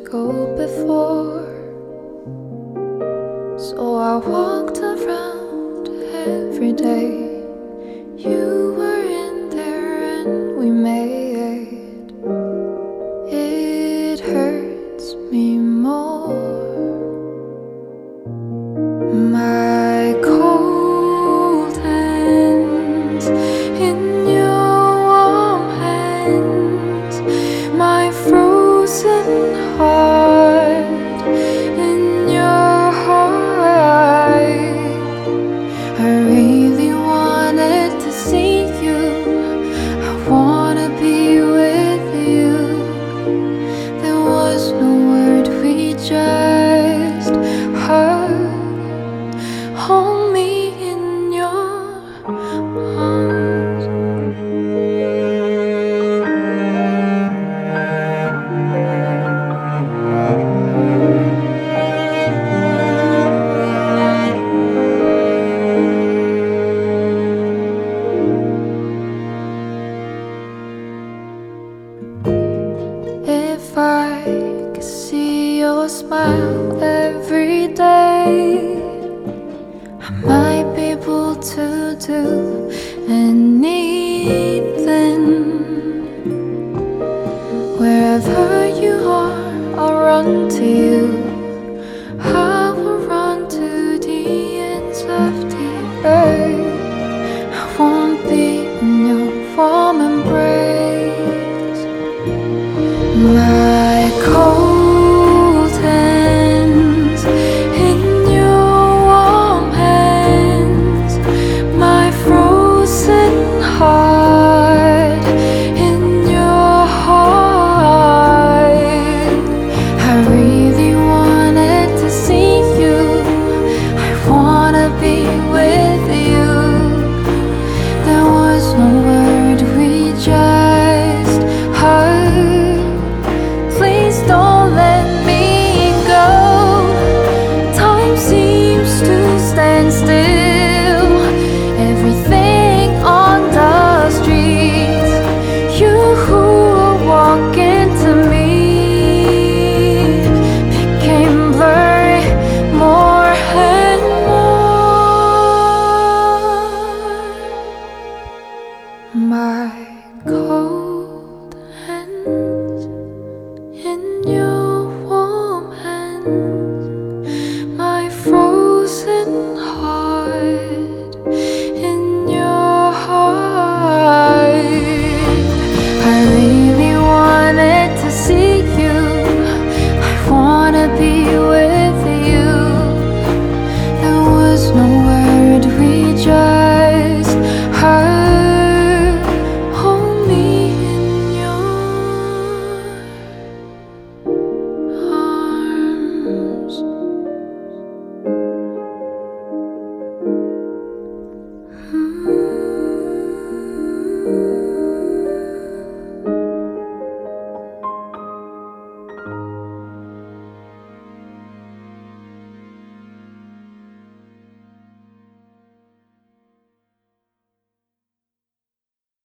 go before. So I walked around every day. You were in there and we made. It hurts me more. My cold hands in your warm hands, my frozen heart in your heart. I really wanted to see you, I wanna be with you. There was no word, we just heard. Hold me in your arms. If I could see your smile every day, I might be able to do anything.